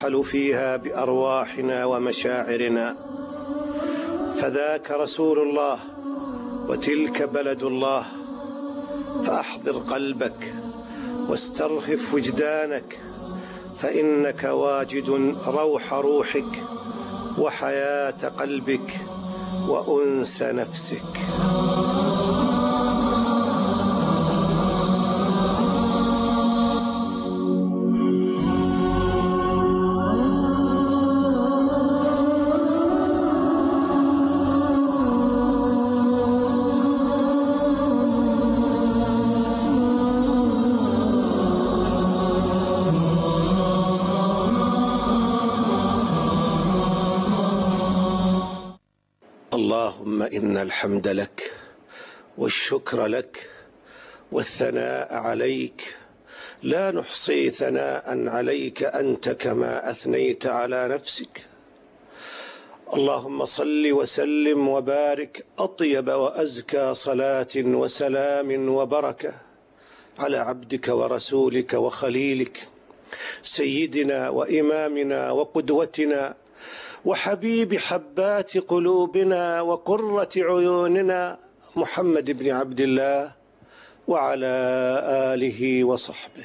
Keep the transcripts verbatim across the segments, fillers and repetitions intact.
نرحل فيها بأرواحنا ومشاعرنا، فذاك رسول الله وتلك بلد الله. فأحضر قلبك واسترخف وجدانك، فإنك واجد روح روحك وحياة قلبك وأنس نفسك. اللهم إن الحمد لك والشكر لك والثناء عليك، لا نحصي ثناء عليك أنت كما أثنيت على نفسك. اللهم صل وسلم وبارك أطيب وأزكى صلاة وسلام وبركة على عبدك ورسولك وخليلك سيدنا وإمامنا وقدوتنا وحبيب حبات قلوبنا وقرة عيوننا محمد بن عبد الله وعلى آله وصحبه.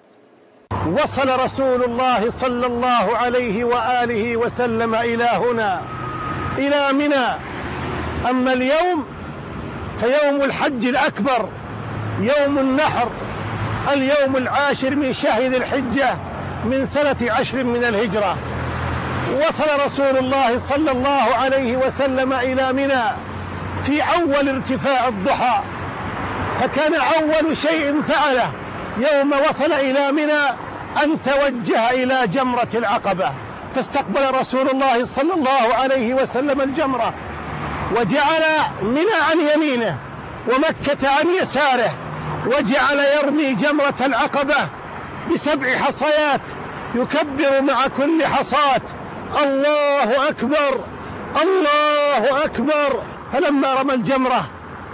وصل رسول الله صلى الله عليه وآله وسلم إلى هنا، إلى منى. أما اليوم فيوم الحج الأكبر، يوم النحر، اليوم العاشر من شهر ذي الحجة من سنة عشر من الهجرة. وصل رسول الله صلى الله عليه وسلم إلى منى في أول ارتفاع الضحى، فكان أول شيء فعله يوم وصل إلى منى أن توجه إلى جمرة العقبة، فاستقبل رسول الله صلى الله عليه وسلم الجمرة، وجعل منى عن يمينه ومكة عن يساره، وجعل يرمي جمرة العقبة بسبع حصيات، يكبر مع كل حصاة الله أكبر الله أكبر. فلما رمى الجمرة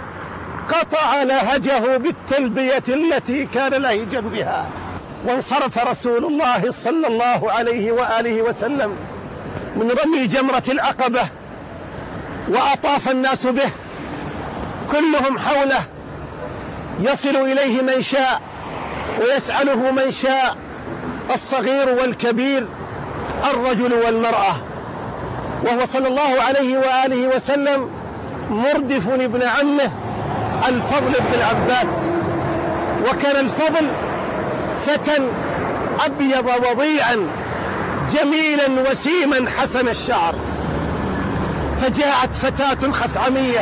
قطع لهجه بالتلبية التي كان لهجا بها، وانصرف رسول الله صلى الله عليه وآله وسلم من رمي جمرة العقبة، وأطاف الناس به كلهم حوله، يصل إليه من شاء ويسأله من شاء، الصغير والكبير، الرجل والمرأة. وهو صلى الله عليه وآله وسلم مردف ابن عمه الفضل بن العباس، وكان الفضل فتى أبيض وضيعا جميلا وسيما حسن الشعر. فجاءت فتاة خثعمية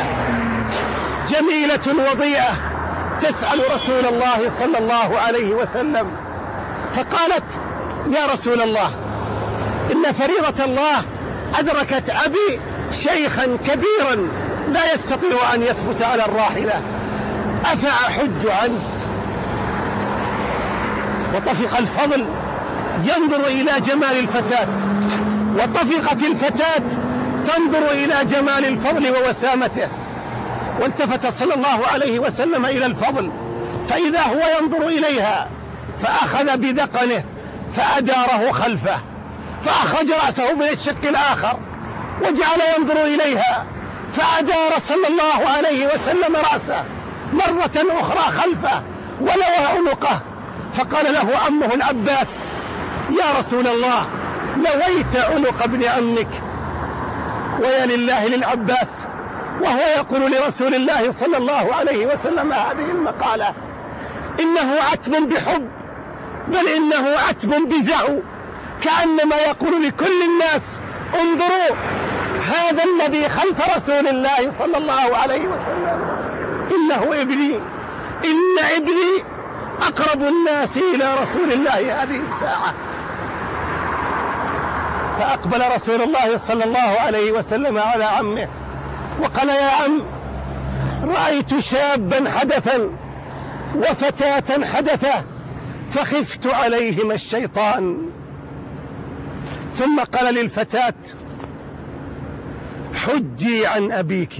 جميلة وضيئة تسأل رسول الله صلى الله عليه وسلم، فقالت: يا رسول الله، إن فريضة الله أدركت أبي شيخا كبيرا لا يستطيع أن يثبت على الراحلة، أفأحج عنه؟ وطفق الفضل ينظر إلى جمال الفتاة، وطفقت الفتاة تنظر إلى جمال الفضل ووسامته، والتفت صلى الله عليه وسلم إلى الفضل فإذا هو ينظر إليها، فأخذ بذقنه فأداره خلفه، فأخرج رأسه من الشق الآخر وجعل ينظر إليها، فأدار صلى الله عليه وسلم رأسه مرة أخرى خلفه ولوى عنقه، فقال له عمه العباس: يا رسول الله، لويت عنق ابن عمك. ويا لله للعباس وهو يقول لرسول الله صلى الله عليه وسلم هذه المقالة: إنه عتب بحب، بل إنه عتب بزعو، كأنما يقول لكل الناس: انظروا هذا الذي خلف رسول الله صلى الله عليه وسلم، إنه ابني، إن ابني أقرب الناس إلى رسول الله هذه الساعة. فأقبل رسول الله صلى الله عليه وسلم على عمه وقال: يا عم، رأيت شابا حدثا وفتاة حدثة فخفت عليهما الشيطان. ثم قال للفتاة: حجي عن أبيك،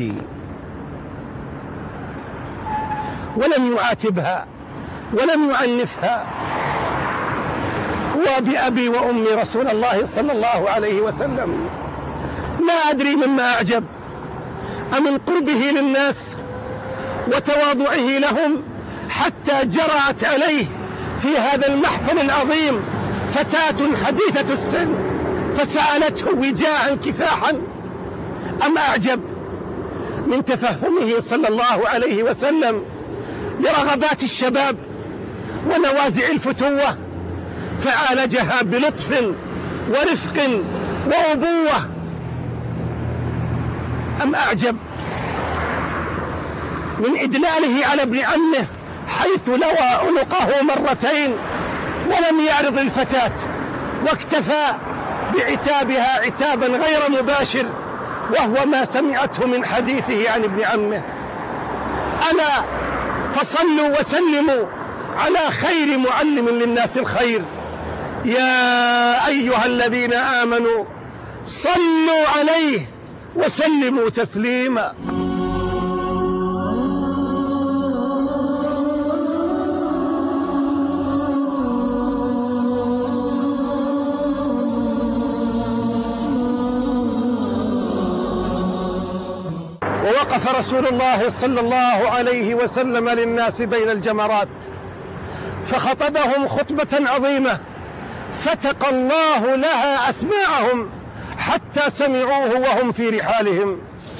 ولم يعاتبها ولم يعنفها، وبأبي وأمي رسول الله صلى الله عليه وسلم. لا أدري مما أعجب، أمن قربه للناس وتواضعه لهم حتى جرأت عليه في هذا المحفل العظيم فتاة حديثة السن فسألته وجاها كفاحا، أم أعجب من تفهمه صلى الله عليه وسلم لرغبات الشباب ونوازع الفتوة، فعالجها بلطف ورفق وأبوة. أم أعجب من إدلاله على ابن عمه حيث لوى عنقه مرتين ولم يعرض الفتاة، واكتفى بعتابها عتابا غير مباشر، وهو ما سمعته من حديثه عن ابن عمه. ألا فصلوا وسلموا على خير معلم للناس الخير. يا أيها الذين آمنوا صلوا عليه وسلموا تسليما. ووقف رسول الله صلى الله عليه وسلم للناس بين الجمرات فخطبهم خطبة عظيمة فتق الله لها أسماعهم حتى سمعوه وهم في رحالهم.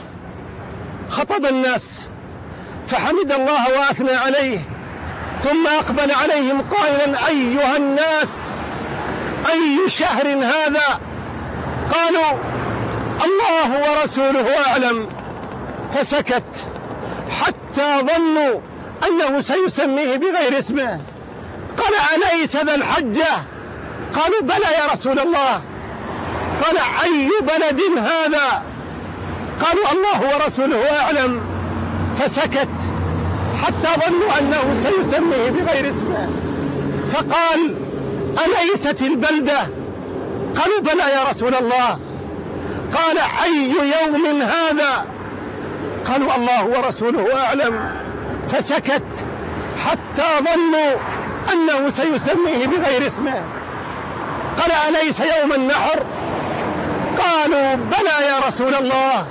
خطب الناس فحمد الله وأثنى عليه، ثم أقبل عليهم قائلا: أيها الناس، أي شهر هذا؟ قالوا: الله ورسوله أعلم. فسكت حتى ظنوا أنه سيسميه بغير اسمه. قال: أليس ذا الحجة؟ قالوا: بلى يا رسول الله. قال: أي بلد هذا؟ قالوا: الله ورسوله أعلم. فسكت حتى ظنوا أنه سيسميه بغير اسمه، فقال: أليست البلدة؟ قالوا: بلى يا رسول الله. قال: أي يوم هذا؟ قالوا: الله ورسوله أعلم. فسكت حتى ظنوا أنه سيسميه بغير اسمه. قال: أليس يوم النحر؟ قالوا: بلى يا رسول الله.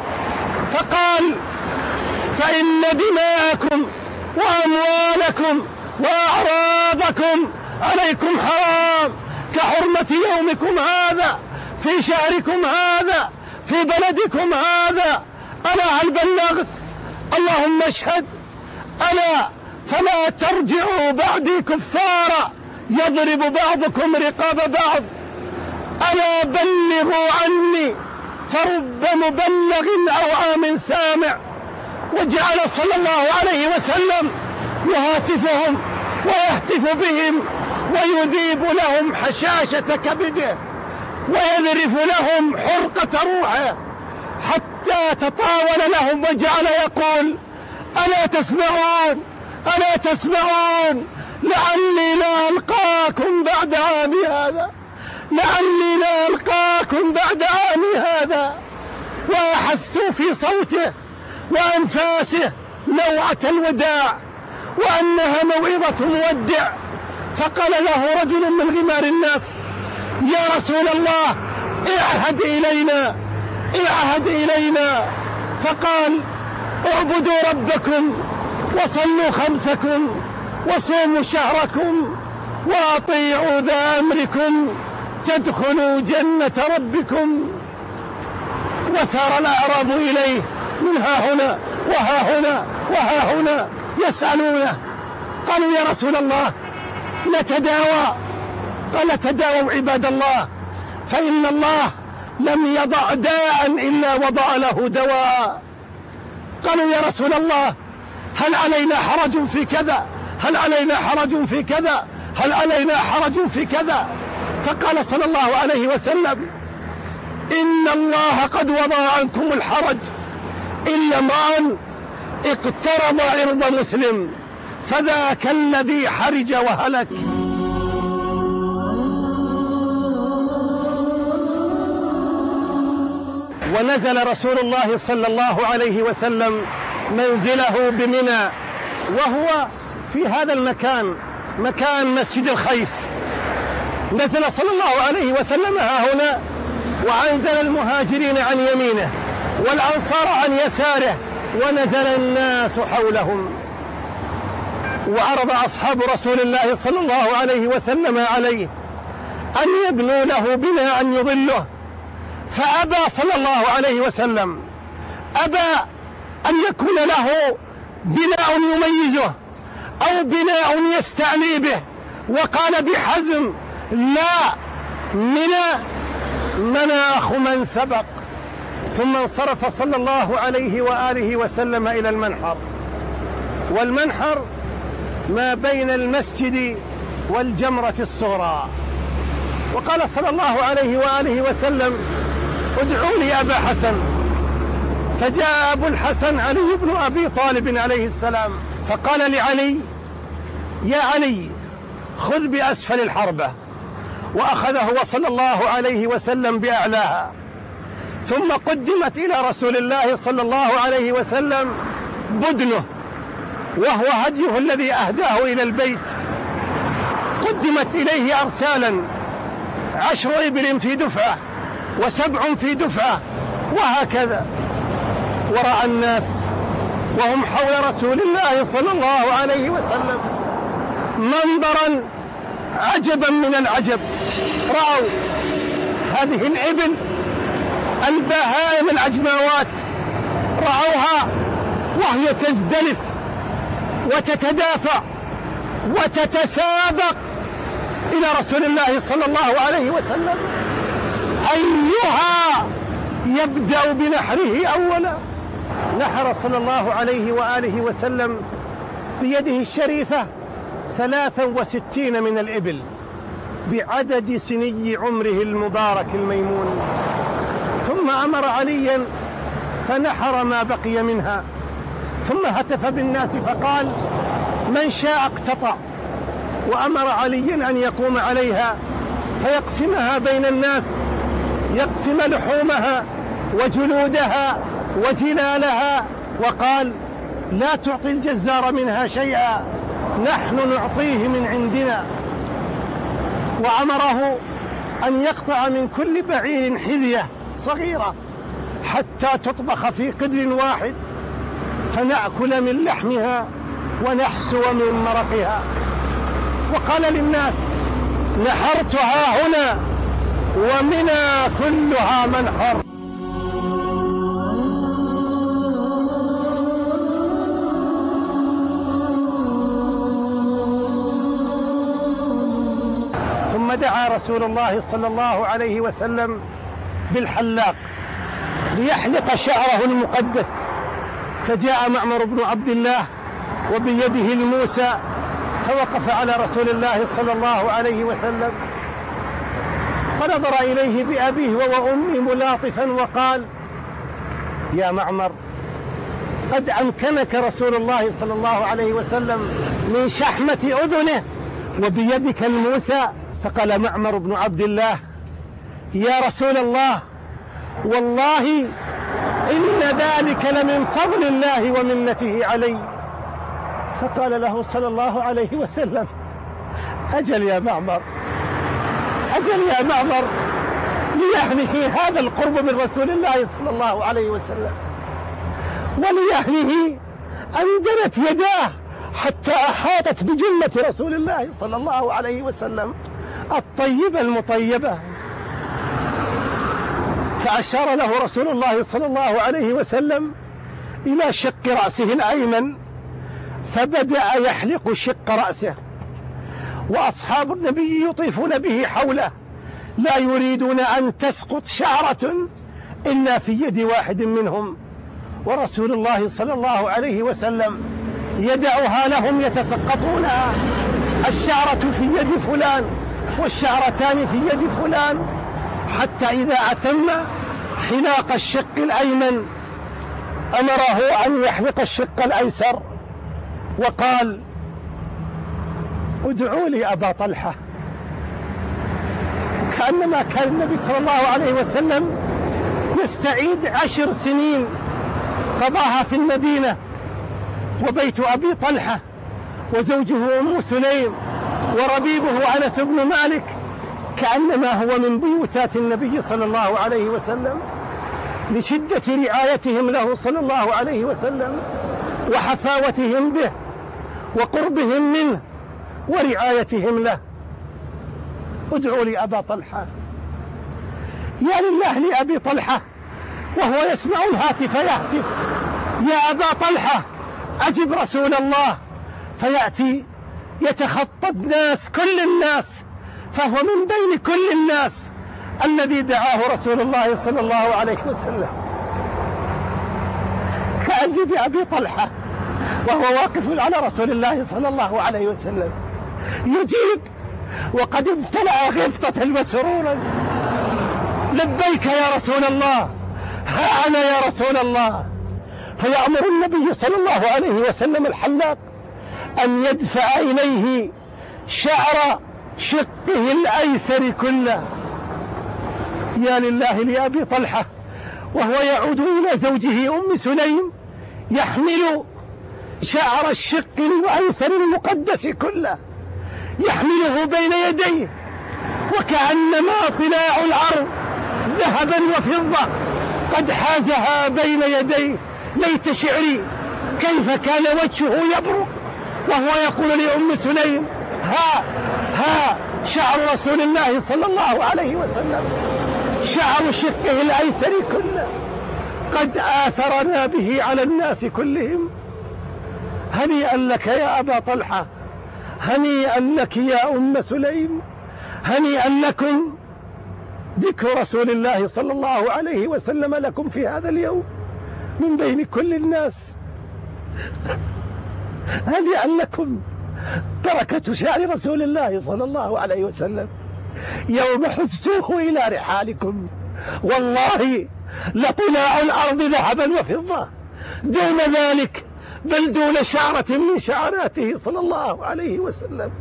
فقال: فإن دماءكم وأموالكم وأعراضكم عليكم حرام كحرمة يومكم هذا في شهركم هذا في بلدكم هذا. ألا هل بلغت؟ اللهم اشهد. ألا فلا ترجعوا بعدي كفارا يضرب بعضكم رقاب بعض. ألا بلغوا عني فرب مبلغ أوعى من سامع. وجعل صلى الله عليه وسلم يهاتفهم ويهتف بهم ويذيب لهم حشاشة كبده ويذرف لهم حرقة روحه حتى تطاول لهم وجعل يقول: ألا تسمعون ألا تسمعون لعلي لا ألقاكم بعد عامي هذا لعلي لا ألقاكم بعد عامي هذا. وأحسوا في صوته وأنفاسه نوعة الوداع وأنها موعظة مودع. فقال له رجل من غمار الناس: يا رسول الله، اعهد إلينا اعهد إلينا. فقال: اعبدوا ربكم وصلوا خمسكم وصوموا شهركم وأطيعوا ذا أمركم تدخلوا جنة ربكم. وسار الأعراب إليه من ها هنا وها هنا وها هنا يسألونه. قالوا: يا رسول الله، نتداوى. قال: تداووا عباد الله، فإن الله لم يضع داء إلا وضع له دواء. قالوا: يا رسول الله، هل علينا حرج في كذا؟ هل علينا حرج في كذا؟ هل علينا حرج في كذا؟ فقال صلى الله عليه وسلم: إن الله قد وضع عنكم الحرج إلا امرأ اقترض عرض مسلم فذاك الذي حرج وهلك. ونزل رسول الله صلى الله عليه وسلم منزله بمنى، وهو في هذا المكان مكان مسجد الخيف. نزل صلى الله عليه وسلم ها هنا، وأنزل المهاجرين عن يمينه والأنصار عن يساره، ونزل الناس حولهم، وعرض أصحاب رسول الله صلى الله عليه وسلم عليه أن يبنوا له بناء يظله، فأبى صلى الله عليه وسلم، أبى أن يكون له بناء يميزه أو بناء يستعلي به، وقال بحزم: لا، منى مناخ من سبق. ثم انصرف صلى الله عليه وآله وسلم إلى المنحر، والمنحر ما بين المسجد والجمرة الصغرى. وقال صلى الله عليه وآله وسلم: ادعوا لي أبا حسن. فجاء أبو الحسن علي بن أبي طالب عليه السلام، فقال لعلي: يا علي، خذ بأسفل الحربة، وأخذ هو صلى الله عليه وسلم بأعلاها. ثم قدمت إلى رسول الله صلى الله عليه وسلم بدنه، وهو هديه الذي أهداه إلى البيت. قدمت إليه أرسالا، عشر إبل في دفعة وسبع في دفعة، وهكذا. ورأى الناس وهم حول رسول الله صلى الله عليه وسلم منظرا عجبا من العجب. رأوا هذه الإبل البهائم العجماوات، رأوها وهي تزدلف وتتدافع وتتسابق إلى رسول الله صلى الله عليه وسلم، أيها يبدأ بنحره أولا. نحر صلى الله عليه وآله وسلم بيده الشريفة ثلاثا وستين من الإبل بعدد سني عمره المبارك الميمون، ثم أمر عليا فنحر ما بقي منها، ثم هتف بالناس فقال: من شاء اقتطع. وأمر عليا أن يقوم عليها فيقسمها بين الناس، يقسم لحومها وجلودها وجلالها، وقال: لا تعطي الجزار منها شيئا، نحن نعطيه من عندنا. وأمره أن يقطع من كل بعير حذية صغيرة حتى تطبخ في قدر واحد، فنأكل من لحمها ونحسو من مرقها. وقال للناس: نحرتها هنا ومنى كلها منحر. ثم دعا رسول الله صلى الله عليه وسلم بالحلاق ليحلق شعره المقدس، فجاء معمر بن عبد الله وبيده الموسى، فوقف على رسول الله صلى الله عليه وسلم، فنظر إليه بأبيه وأمه ملاطفا وقال: يا معمر، قد أمكنك رسول الله صلى الله عليه وسلم من شحمة أذنه وبيدك الموسى. فقال معمر بن عبد الله: يا رسول الله، والله إن ذلك لمن فضل الله ومنته علي. فقال له صلى الله عليه وسلم: أجل يا معمر، أجل يا معمر، ليهنه هذا القرب من رسول الله صلى الله عليه وسلم، وليهنه أن دنت يداه حتى أحاطت بجنة رسول الله صلى الله عليه وسلم الطيبة المطيبة. فأشار له رسول الله صلى الله عليه وسلم إلى شق رأسه الأيمن، فبدأ يحلق شق رأسه، وأصحاب النبي يطيفون به حوله لا يريدون أن تسقط شعرة إلا في يد واحد منهم، ورسول الله صلى الله عليه وسلم يدعها لهم يتسقطونها، الشعرة في يد فلان والشعرتان في يد فلان، حتى إذا أتم حلاق الشق الأيمن أمره أن يحلق الشق الأيسر، وقال: ادعوا لي أبا طلحة. كأنما كان النبي صلى الله عليه وسلم يستعيد عشر سنين قضاها في المدينة، وبيت أبي طلحة وزوجه أم سليم وربيبه أنس بن مالك وكأنما هو من بيوتات النبي صلى الله عليه وسلم، لشدة رعايتهم له صلى الله عليه وسلم وحفاوتهم به وقربهم منه ورعايتهم له. ادعوا لي أبا طلحة. يا لله لأبي طلحة وهو يسمع الهاتف يهتف: يا أبا طلحة أجب رسول الله. فيأتي يتخطى الناس كل الناس، فهو من بين كل الناس الذي دعاه رسول الله صلى الله عليه وسلم. كأجب أبي طلحة وهو واقف على رسول الله صلى الله عليه وسلم يجيب وقد امتلأ غبطة وسرورا: لبيك يا رسول الله، ها أنا يا رسول الله. فيأمر النبي صلى الله عليه وسلم الحلاق أن يدفع إليه شعر شقه الأيسر كله. يا لله لأبي طلحة وهو يعود إلى زوجه أم سليم يحمل شعر الشق الأيسر المقدس كله، يحمله بين يديه وكأنما طلاع الأرض ذهبا وفضة قد حازها بين يديه. ليت شعري كيف كان وجهه يبرق وهو يقول لأم سليم: ها ها شعر رسول الله صلى الله عليه وسلم، شعر شقه الأيسر كله قد آثرنا به على الناس كلهم. هنيئا لك يا أبا طلحة، هنيئا لك يا أم سليم، هنيئا لكم. ذكر رسول الله صلى الله عليه وسلم لكم في هذا اليوم من بين كل الناس. هنيئا لكم بركة شعر رسول الله صلى الله عليه وسلم يوم حزتوه إلى رحالكم. والله لطلاع الأرض ذهبا وفضة دون ذلك، بل دون شعرة من شعراته صلى الله عليه وسلم.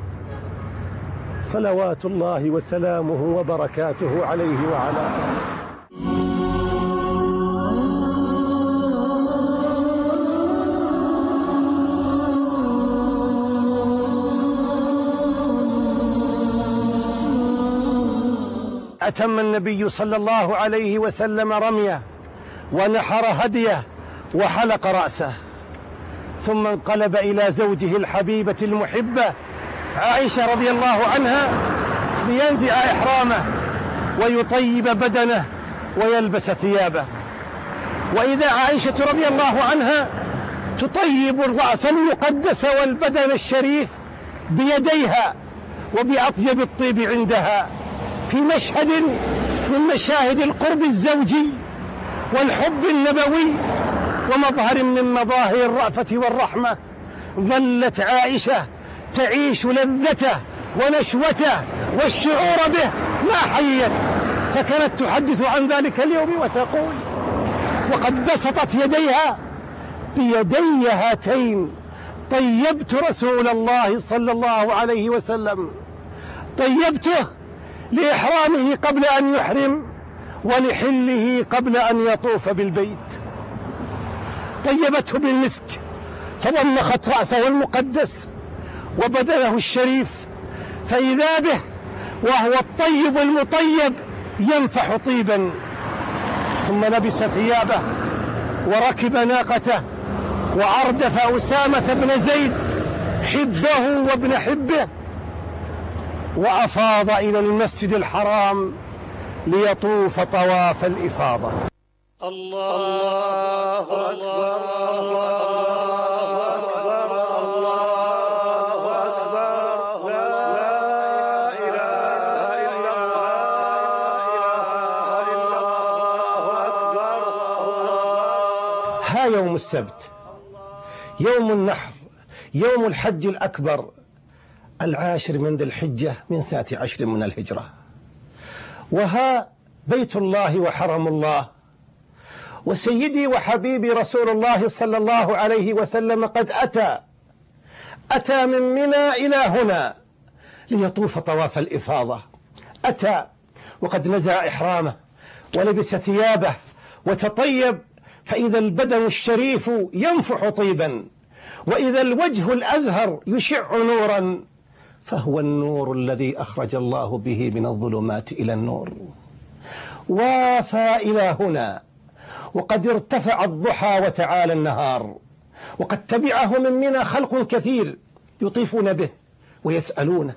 صلوات الله وسلامه وبركاته عليه وعلى آله. أتم النبي صلى الله عليه وسلم رميه ونحر هديه وحلق رأسه، ثم انقلب إلى زوجه الحبيبة المحبة عائشة رضي الله عنها لينزع إحرامه ويطيب بدنه ويلبس ثيابه. وإذا عائشة رضي الله عنها تطيب الرأس المقدس والبدن الشريف بيديها وبأطيب الطيب عندها في مشهد من مشاهد القرب الزوجي والحب النبوي ومظهر من مظاهر الرأفة والرحمة. ظلت عائشة تعيش لذته ونشوته والشعور به ما حيت، فكانت تحدث عن ذلك اليوم وتقول: وقد بسطت يديها بيدي هاتين طيبت رسول الله صلى الله عليه وسلم، طيبته لإحرامه قبل أن يحرم ولحله قبل أن يطوف بالبيت. طيبته بالمسك فضمخت رأسه المقدس وبدنه الشريف، فإذا به وهو الطيب المطيب ينفح طيبا. ثم لبس ثيابه وركب ناقته وأردف أسامة بن زيد حبه وابن حبه وأفاض إلى المسجد الحرام ليطوف طواف الإفاضة. الله أكبر الله أكبر الله أكبر لا إله إلا الله أكبر. ها يوم السبت، يوم النحر، يوم الحج الأكبر، العاشر من ذي الحجة من سنة عشر من الهجرة. وها بيت الله وحرم الله، وسيدي وحبيبي رسول الله صلى الله عليه وسلم قد أتى أتى من منى إلى هنا ليطوف طواف الإفاضة. أتى وقد نزع إحرامه ولبس ثيابه وتطيب، فإذا البدن الشريف ينفح طيبا وإذا الوجه الأزهر يشع نورا. فهو النور الذي أخرج الله به من الظلمات إلى النور. وافى إلى هنا وقد ارتفع الضحى وتعالى النهار، وقد تبعه من منى خلق كثير يطيفون به ويسألونه.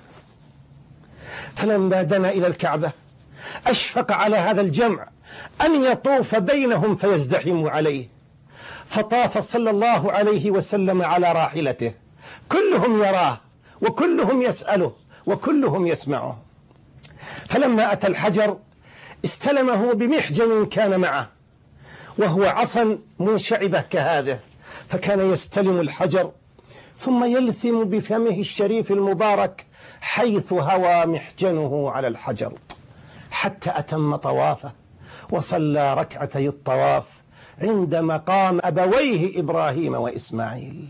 فلما دنا إلى الكعبة أشفق على هذا الجمع أن يطوف بينهم فيزدحموا عليه، فطاف صلى الله عليه وسلم على راحلته، كلهم يراه وكلهم يسأله وكلهم يسمعه. فلما أتى الحجر استلمه بمحجن كان معه، وهو عصا منشعبة كهذا، فكان يستلم الحجر ثم يلثم بفمه الشريف المبارك حيث هوى محجنه على الحجر، حتى أتم طوافه وصلى ركعتي الطواف عند مقام أبويه إبراهيم وإسماعيل.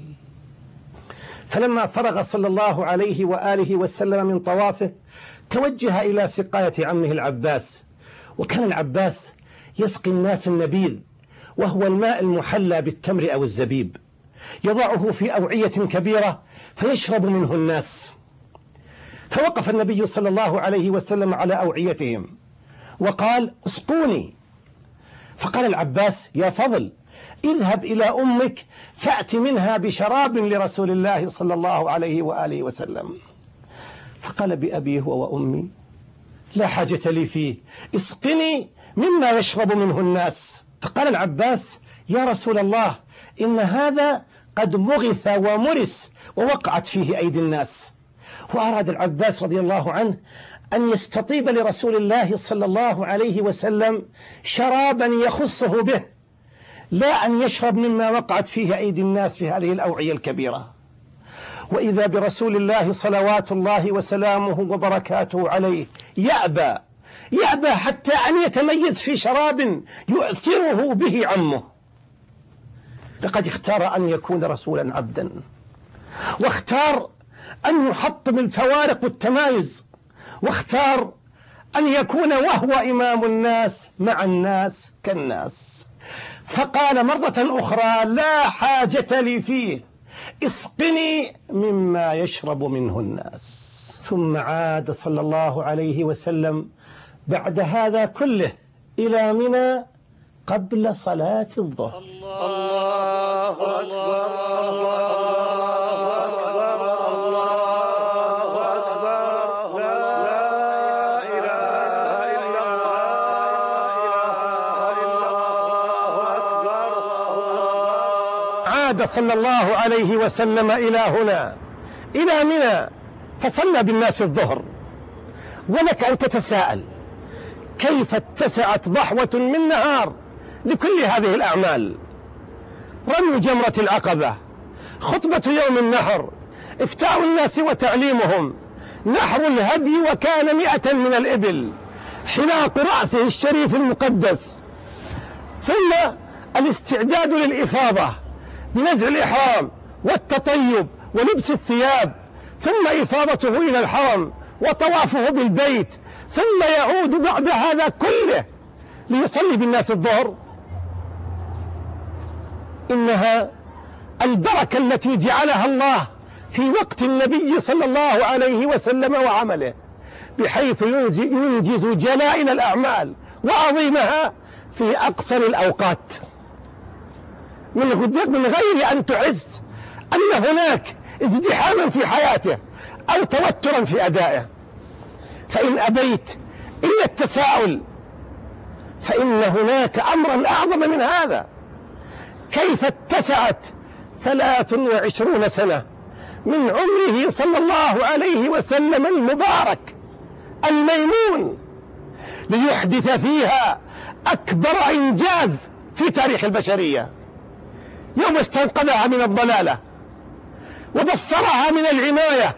فلما فرغ صلى الله عليه وآله وسلم من طوافه توجه إلى سقاية عمه العباس، وكان العباس يسقي الناس النبيذ، وهو الماء المحلى بالتمر أو الزبيب، يضعه في أوعية كبيرة فيشرب منه الناس. فوقف النبي صلى الله عليه وسلم على أوعيتهم وقال: اسقوني. فقال العباس: يا فضل، اذهب إلى أمك فأت منها بشراب لرسول الله صلى الله عليه وآله وسلم. فقال: بأبي هو وأمي لا حاجة لي فيه، اسقني مما يشرب منه الناس. فقال العباس: يا رسول الله، إن هذا قد مغث ومرس ووقعت فيه أيدي الناس. وأراد العباس رضي الله عنه أن يستطيب لرسول الله صلى الله عليه وسلم شرابا يخصه به، لا أن يشرب مما وقعت فيه أيدي الناس في هذه الأوعية الكبيرة. وإذا برسول الله صلوات الله وسلامه وبركاته عليه يأبى يأبى حتى أن يتميز في شراب يؤثره به عمه. لقد اختار أن يكون رسولا عبدا، واختار أن يحطم الفوارق والتمايز، واختار أن يكون وهو إمام الناس مع الناس كالناس. فقال مرة أخرى: لا حاجة لي فيه، اسقني مما يشرب منه الناس. ثم عاد صلى الله عليه وسلم بعد هذا كله إلى منى قبل صلاة الظهر. الله أكبر، الله أكبر، الله أكبر، لا إله إلا الله. عاد صلى الله عليه وسلم إلى هنا إلى منى فصلى بالناس الظهر. ولك أن تتساءل: كيف اتسعت ضحوة من نهار لكل هذه الأعمال؟ رمي جمرة العقبة، خطبة يوم النحر، إفتاء الناس وتعليمهم، نحر الهدي وكان مئة من الإبل، حلاق رأسه الشريف المقدس، ثم الاستعداد للإفاضة بنزع الإحرام والتطيب ولبس الثياب، ثم إفاضته إلى الحرم وطوافه بالبيت، ثم يعود بعد هذا كله ليصلي بالناس الظهر. إنها البركة التي جعلها الله في وقت النبي صلى الله عليه وسلم وعمله، بحيث ينجز جلائل الأعمال وعظيمها في أقصر الأوقات، من غير أن تحس أن هناك ازدحاما في حياته أو توترا في أدائه. فإن أبيت إلا التساؤل فإن هناك أمرا أعظم من هذا. كيف اتسعت ثلاث وعشرون سنة من عمره صلى الله عليه وسلم المبارك الميمون ليحدث فيها أكبر إنجاز في تاريخ البشرية، يوم استنقذها من الضلالة وبصرها من العناية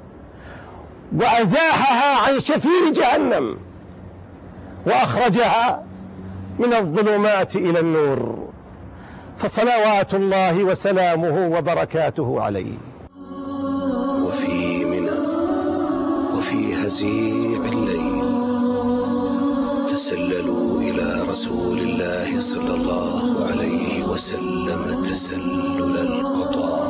وأزاحها عن شفير جهنم وأخرجها من الظلمات إلى النور. فصلوات الله وسلامه وبركاته عليه. وفي منى وفي هزيع الليل تسللوا إلى رسول الله صلى الله عليه وسلم تسلل القطار.